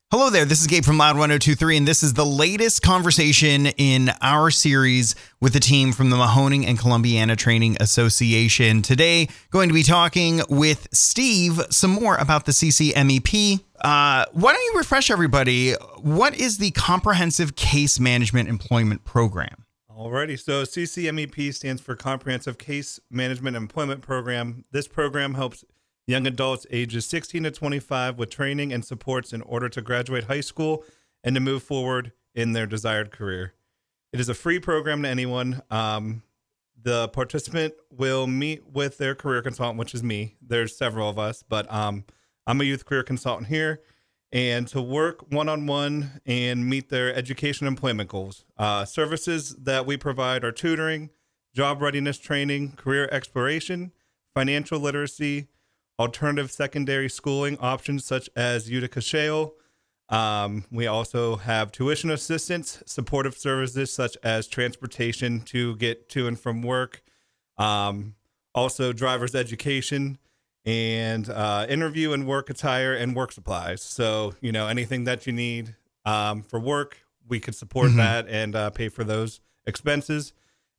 Hello there, this is Gabe from Loud 1023, and this is the latest conversation in our series with the team from the Mahoning and Columbiana Training Association. Today, going to be talking with Steve some more about the CCMEP. Why don't you refresh everybody? What is the Comprehensive Case Management Employment Program? Alrighty, so CCMEP stands for Comprehensive Case Management Employment Program. This program helps young adults ages 16 to 25 with training and supports in order to graduate high school and to move forward in their desired career. It is a free program to anyone. The participant will meet with their career consultant, which is me. There's several of us, but I'm a youth career consultant here, and to work one-on-one and meet their education and employment goals. Services that we provide are tutoring, job readiness training, career exploration, financial literacy, alternative secondary schooling options such as Utica Shale. We also have tuition assistance, supportive services such as transportation to get to and from work, also driver's education, and interview and work attire and work supplies. So, anything that you need for work, we could support that and pay for those expenses.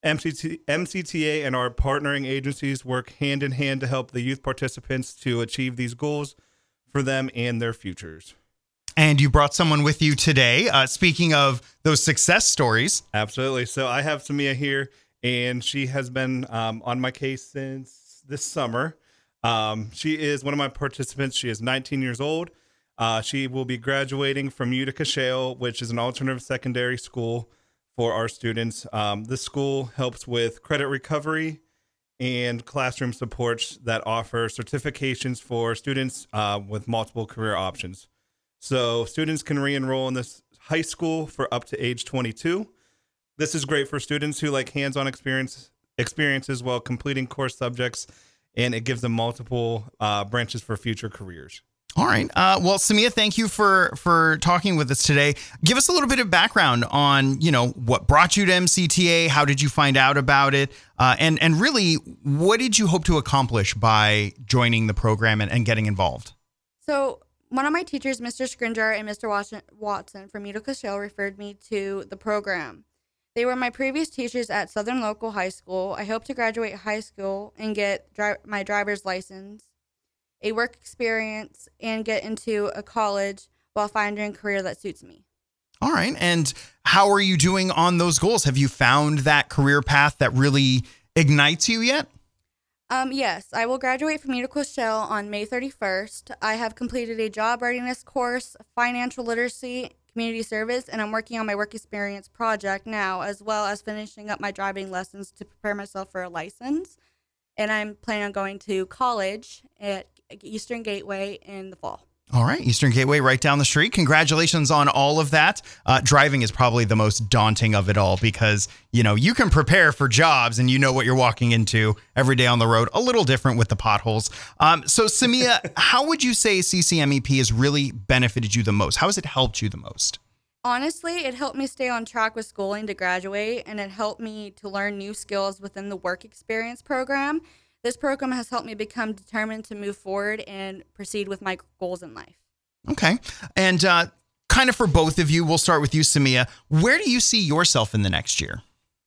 MCTA and our partnering agencies work hand in hand to help the youth participants to achieve these goals for them and their futures. And you brought someone with you today. Speaking of those success stories. Absolutely. So I have Samia here, and she has been on my case since this summer. She is one of my participants. She is 19 years old. She will be graduating from Utica Shale, which is an alternative secondary school for our students. This school helps with credit recovery and classroom supports that offer certifications for students with multiple career options. So students can re-enroll in this high school for up to age 22. This is great for students who like hands-on experiences while completing course subjects, and it gives them multiple branches for future careers. All right. Well, Samia, thank you for talking with us today. Give us a little bit of background on, what brought you to MCTA. How did you find out about it? And really, what did you hope to accomplish by joining the program and getting involved? So one of my teachers, Mr. Scringer and Mr. Watson from Utica Shale, referred me to the program. They were my previous teachers at Southern Local High School. I hope to graduate high school and get my driver's license, a work experience, and get into a college while finding a career that suits me. All right. And how are you doing on those goals? Have you found that career path that really ignites you yet? Yes, I will graduate from Utica Shale on May 31st. I have completed a job readiness course, financial literacy, community service, and I'm working on my work experience project now, as well as finishing up my driving lessons to prepare myself for a license. And I'm planning on going to college at Eastern Gateway in the fall. All right. Eastern Gateway right down the street. Congratulations on all of that. Driving is probably the most daunting of it all because, you can prepare for jobs and you know what you're walking into every day on the road. A little different with the potholes. So, Samia, how would you say CCMEP has really benefited you the most? How has it helped you the most? Honestly, it helped me stay on track with schooling to graduate, and it helped me to learn new skills within the work experience program. This program has helped me become determined to move forward and proceed with my goals in life. Okay. And kind of for both of you, we'll start with you, Samia. Where do you see yourself in the next year?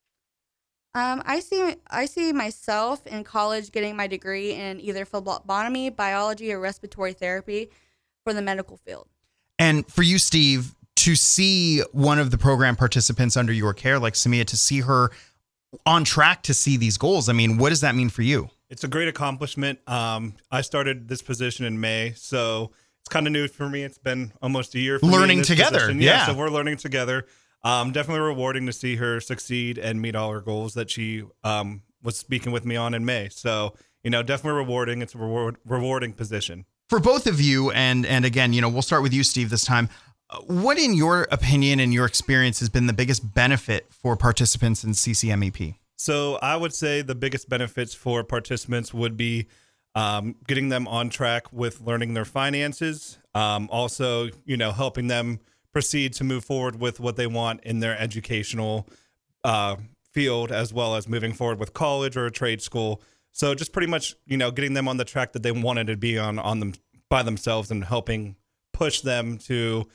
I see myself in college getting my degree in either phlebotomy, biology, or respiratory therapy for the medical field. And for you, Steve, to see one of the program participants under your care, like Samia, to see her on track to see these goals, what does that mean for you? It's a great accomplishment. I started this position in May, so it's kind of new for me. It's been almost a year for learning me in this together. position. Yeah, so we're learning together. Definitely rewarding to see her succeed and meet all her goals that she was speaking with me on in May. So, definitely rewarding. It's a rewarding position. For both of you, and again, we'll start with you, Steve, this time. What, in your opinion and your experience, has been the biggest benefit for participants in CCMEP? So I would say the biggest benefits for participants would be getting them on track with learning their finances. Also, helping them proceed to move forward with what they want in their educational field, as well as moving forward with college or a trade school. So just pretty much, getting them on the track that they wanted to be on them by themselves and helping push them to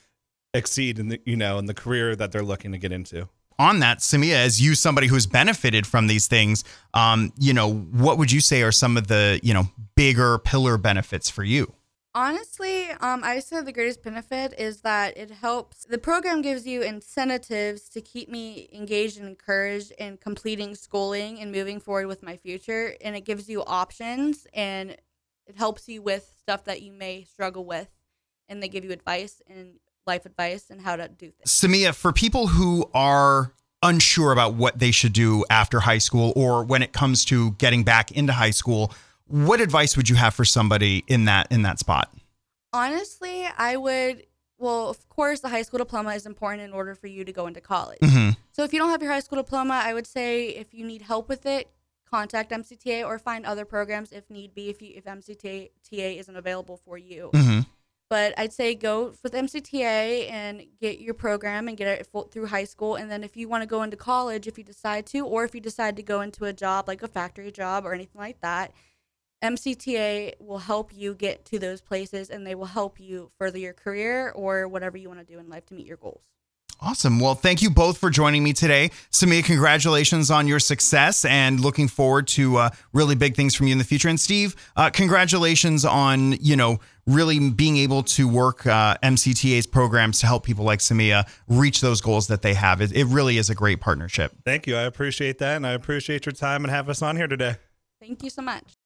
exceed in the career that they're looking to get into. On that, Samia, as you, somebody who's benefited from these things, what would you say are some of the, bigger pillar benefits for you? Honestly, I said the greatest benefit is that it helps. The program gives you incentives to keep me engaged and encouraged in completing schooling and moving forward with my future. And it gives you options, and it helps you with stuff that you may struggle with. And they give you advice and life advice and how to do things. Samia, for people who are unsure about what they should do after high school or when it comes to getting back into high school, what advice would you have for somebody in that spot? Honestly, of course, the high school diploma is important in order for you to go into college. Mm-hmm. So if you don't have your high school diploma, I would say if you need help with it, contact MCTA or find other programs if need be, if MCTA isn't available for you. Mm-hmm. But I'd say go with MCTA and get your program and get it through high school. And then if you want to go into college, if you decide to, or if you decide to go into a job like a factory job or anything like that, MCTA will help you get to those places, and they will help you further your career or whatever you want to do in life to meet your goals. Awesome. Well, thank you both for joining me today. Samia, congratulations on your success and looking forward to really big things from you in the future. And Steve, congratulations on, really being able to work MCTA's programs to help people like Samia reach those goals that they have. It really is a great partnership. Thank you. I appreciate that. And I appreciate your time and having us on here today. Thank you so much.